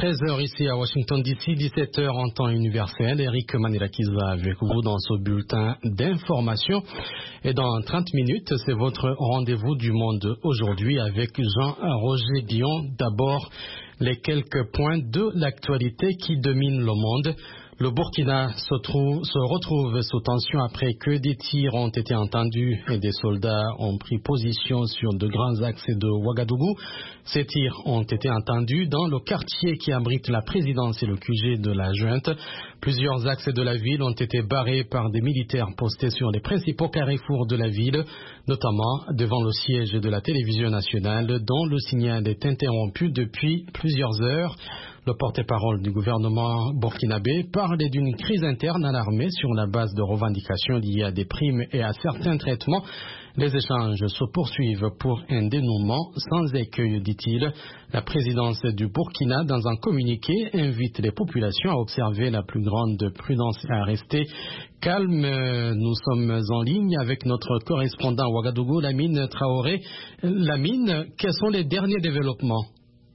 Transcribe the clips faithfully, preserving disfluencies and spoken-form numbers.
treize heures ici à Washington D C, dix-sept heures en temps universel. Eric Manirakiza avec vous dans ce bulletin d'information. Et dans trente minutes, c'est votre rendez-vous du monde aujourd'hui avec Jean-Roger Dion. D'abord, les quelques points de l'actualité qui dominent le monde. Le Burkina se, trouve, se retrouve sous tension après que des tirs ont été entendus et des soldats ont pris position sur de grands axes de Ouagadougou. Ces tirs ont été entendus dans le quartier qui abrite la présidence et le Q G de la junte. Plusieurs axes de la ville ont été barrés par des militaires postés sur les principaux carrefours de la ville, notamment devant le siège de la télévision nationale dont le signal est interrompu depuis plusieurs heures. Le porte-parole du gouvernement burkinabé parlait d'une crise interne à l'armée sur la base de revendications liées à des primes et à certains traitements. Les échanges se poursuivent pour un dénouement sans écueil, dit-il. La présidence du Burkina, dans un communiqué, invite les populations à observer la plus grande prudence et à rester calmes. Nous sommes en ligne avec notre correspondant Ouagadougou, Lamine Traoré. Lamine, quels sont les derniers développements?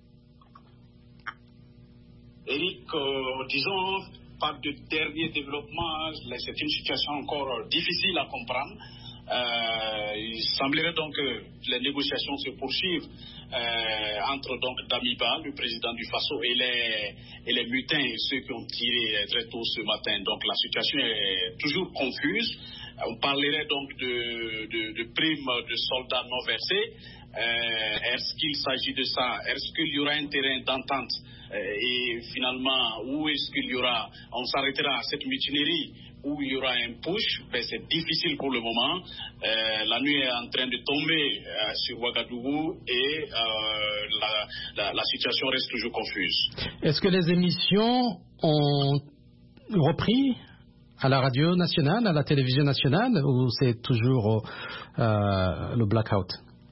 Eric, euh, disons, pas de dernier développement, c'est une situation encore difficile à comprendre. Euh, il semblerait donc que les négociations se poursuivent euh, entre donc Damiba, le président du Faso, et les, et les mutins, ceux qui ont tiré très tôt ce matin. Donc la situation est toujours confuse. On parlerait donc de, de, de primes de soldats non versés. Euh, est-ce qu'il s'agit de ça? Est-ce qu'il y aura un terrain d'entente? Euh, et finalement, où est-ce qu'il y aura? On s'arrêtera à cette mutinerie où il y aura un push? Ben, c'est difficile pour le moment. Euh, la nuit est en train de tomber euh, sur Ouagadougou et euh, la, la, la situation reste toujours confuse. Est-ce que les émissions ont repris à la radio nationale, à la télévision nationale, ou c'est toujours euh, le blackout?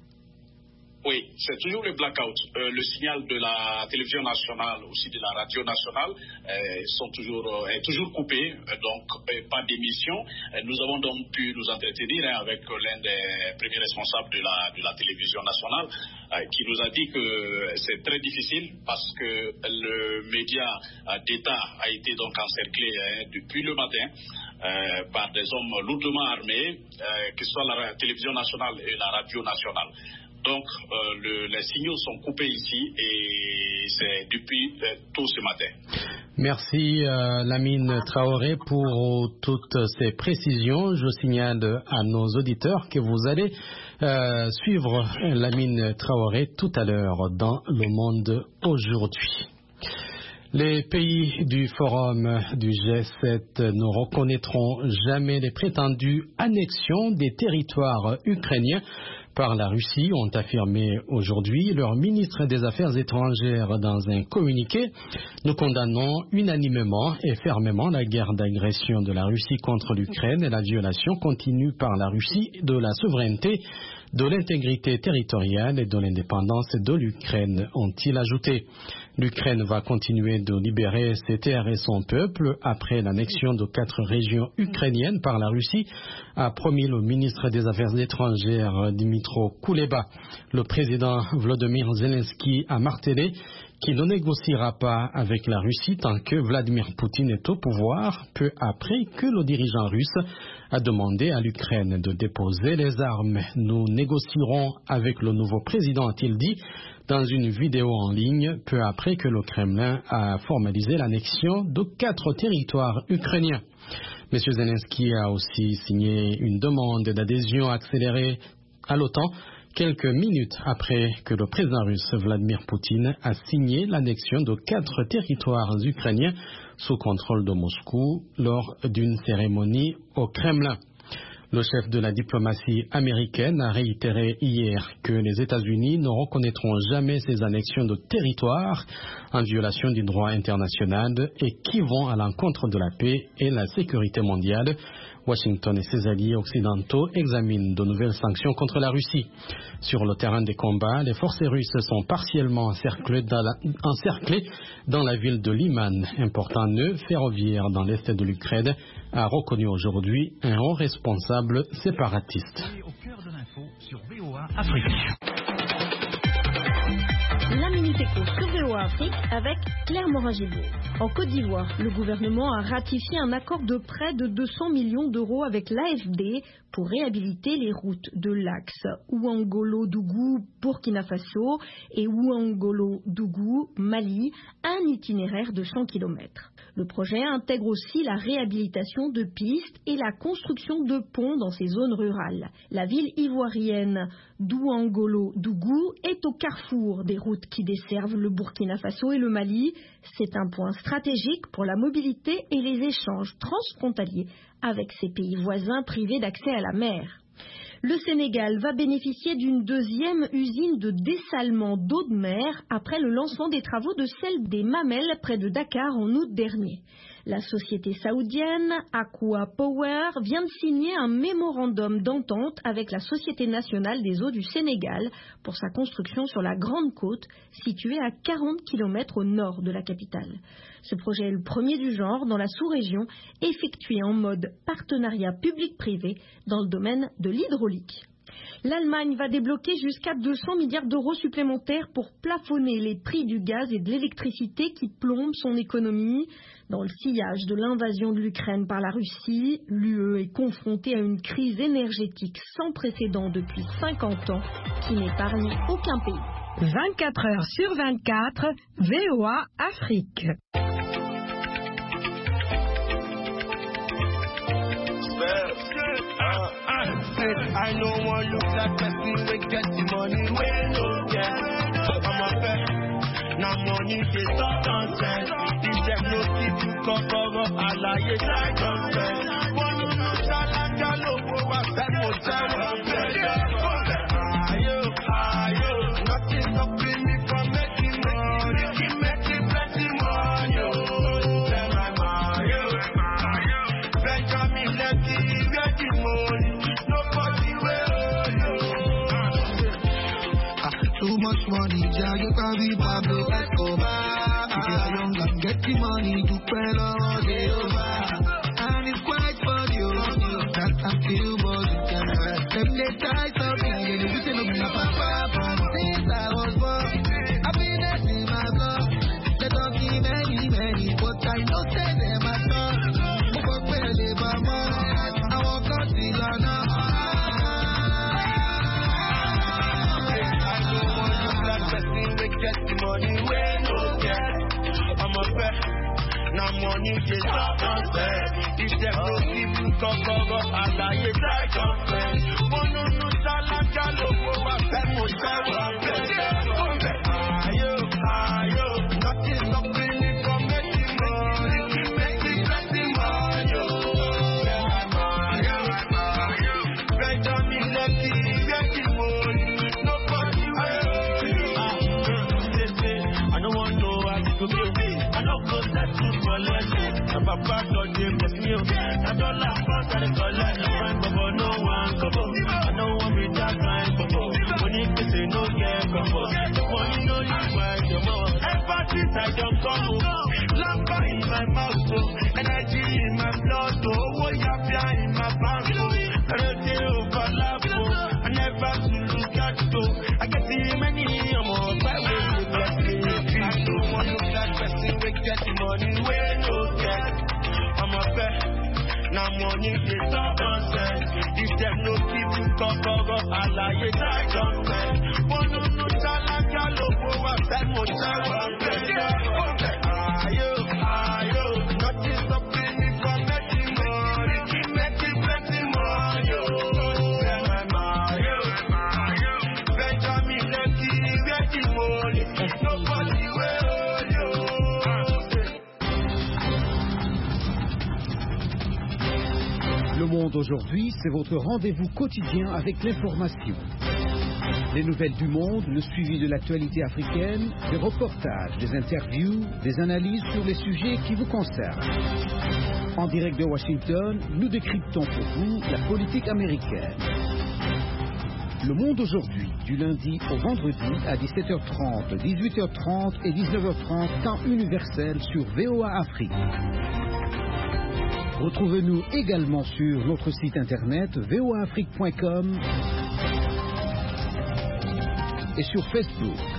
Oui, c'est toujours le blackout. Euh, le signal de la télévision nationale, aussi de la radio nationale, euh, sont toujours, euh, est toujours coupé, euh, donc euh, pas d'émission. Euh, nous avons donc pu nous entretenir hein, avec l'un des premiers responsables de la, de la télévision nationale, euh, qui nous a dit que c'est très difficile parce que le média euh, d'État a été donc encerclé hein, depuis le matin euh, par des hommes lourdement armés, euh, que ce soit la télévision nationale et la radio nationale. Donc, euh, le, les signaux sont coupés ici et c'est depuis euh, tôt ce matin. Merci euh, Lamine Traoré pour toutes ces précisions. Je signale à nos auditeurs que vous allez euh, suivre Lamine Traoré tout à l'heure dans Le Monde aujourd'hui. Les pays du forum du G sept ne reconnaîtront jamais les prétendues annexions des territoires ukrainiens par la Russie, ont affirmé aujourd'hui leurs ministres des Affaires étrangères dans un communiqué. Nous condamnons unanimement et fermement la guerre d'agression de la Russie contre l'Ukraine et la violation continue par la Russie de la souveraineté, de l'intégrité territoriale et de l'indépendance de l'Ukraine, ont-ils ajouté. L'Ukraine va continuer de libérer ses terres et son peuple après l'annexion de quatre régions ukrainiennes par la Russie, a promis le ministre des Affaires étrangères Dmytro Kuleba. Le président Volodymyr Zelensky a martelé qu'il ne négociera pas avec la Russie tant que Vladimir Poutine est au pouvoir, peu après que le dirigeant russe a demandé à l'Ukraine de déposer les armes. Nous négocierons avec le nouveau président, a-t-il dit, dans une vidéo en ligne, peu après que le Kremlin a formalisé l'annexion de quatre territoires ukrainiens. M. Zelensky a aussi signé une demande d'adhésion accélérée à l'OTAN quelques minutes après que le président russe Vladimir Poutine a signé l'annexion de quatre territoires ukrainiens sous contrôle de Moscou lors d'une cérémonie au Kremlin. Le chef de la diplomatie américaine a réitéré hier que les États-Unis ne reconnaîtront jamais ces annexions de territoires en violation du droit international et qui vont à l'encontre de la paix et la sécurité mondiale. Washington et ses alliés occidentaux examinent de nouvelles sanctions contre la Russie. Sur le terrain des combats, les forces russes sont partiellement encerclées dans la, encerclées dans la ville de Liman, important nœud ferroviaire dans l'est de l'Ukraine, a reconnu aujourd'hui un haut responsable séparatiste. Au cœur de l'info sur V O A Afrique. Minute Éco sur V O A Afrique avec Claire Morin-Gibault. En Côte d'Ivoire, le gouvernement a ratifié un accord de prêt de deux cents millions d'euros avec l'A F D pour réhabiliter les routes de l'axe Ouangolo-Dougou, Burkina Faso et Ouangolo-Dougou, Mali, un itinéraire de cent kilomètres. Le projet intègre aussi la réhabilitation de pistes et la construction de ponts dans ces zones rurales. La ville ivoirienne d'Ouangolo-Dougou est au carrefour des routes qui desservent le Burkina Faso et le Mali. C'est un point stratégique pour la mobilité et les échanges transfrontaliers avec ces pays voisins privés d'accès à la mer. Le Sénégal va bénéficier d'une deuxième usine de dessalement d'eau de mer après le lancement des travaux de celle des Mamelles près de Dakar en août dernier. La société saoudienne Aqua Power vient de signer un mémorandum d'entente avec la Société nationale des eaux du Sénégal pour sa construction sur la Grande Côte, située à quarante kilomètres au nord de la capitale. Ce projet est le premier du genre dans la sous-région, effectué en mode partenariat public-privé dans le domaine de l'hydraulique. L'Allemagne va débloquer jusqu'à deux cents milliards d'euros supplémentaires pour plafonner les prix du gaz et de l'électricité qui plombent son économie. Dans le sillage de l'invasion de l'Ukraine par la Russie, l'U E est confrontée à une crise énergétique sans précédent depuis cinquante ans qui n'épargne aucun pays. vingt-quatre heures sur vingt-quatre, V O A Afrique. I know one look like person we get the money we no get. I'm a bet, now money they talk nonsense. If them no keep you cover up, I lie it like nonsense. One you know shall I go over that motel. Ayo, ayo, nothing stopping me from making money. Keep making plenty money. Tell my Mario, Benjamin Lucky, get the money. Too much money, yeah, you can be Pablo Escobar. If you're young and get the money, you pay all day over. And it's quite funny, that I feel more than that. Them they try something, and you say no, my papa, since I was born. I've been in my blood. They don't give many, many, but I know say them my son. Who got pay the mama? I won't cut the lana. Get the money we no get. I'm a bet. Now money they talk nonsense. If them no keep you cover up, I lie it like nonsense. One no no shala jalo over that motel. Ayo, ayo, nothing stopping me from making money. Keep making plenty money. Ayo, ayo, Benjamin Lucky, get the money. Nobody will. I don't go that to collect it. I'm a part of the meal. I don't like part of the collect. No one cover. I don't want me that kind of bubble. When you say no, get cover. Money no you find your mouth. Empathy, I don't come. Lampa in my mouth, energy in my blood. Oh, you have in my bank. Energy overlap. I never to look at you. I get the many more. Why will you bless me? We get the money we no get. I'm a bet. Now money they talk nonsense. If them no keep you cover up, I lie it like nonsense. One no no shala jalo over that motel. Ayo, ayo, nothing stopping me from making money. Keep making plenty money. Ayo, ayo, Benjamin Lucky, get the money. Nobody will. Le Monde aujourd'hui, c'est votre rendez-vous quotidien avec l'information. Les nouvelles du monde, le suivi de l'actualité africaine, des reportages, des interviews, des analyses sur les sujets qui vous concernent. En direct de Washington, nous décryptons pour vous la politique américaine. Le Monde aujourd'hui, du lundi au vendredi à dix-sept heures trente, dix-huit heures trente et dix-neuf heures trente, temps universel sur V O A Afrique. Retrouvez-nous également sur notre site internet v o a afrique point com et sur Facebook.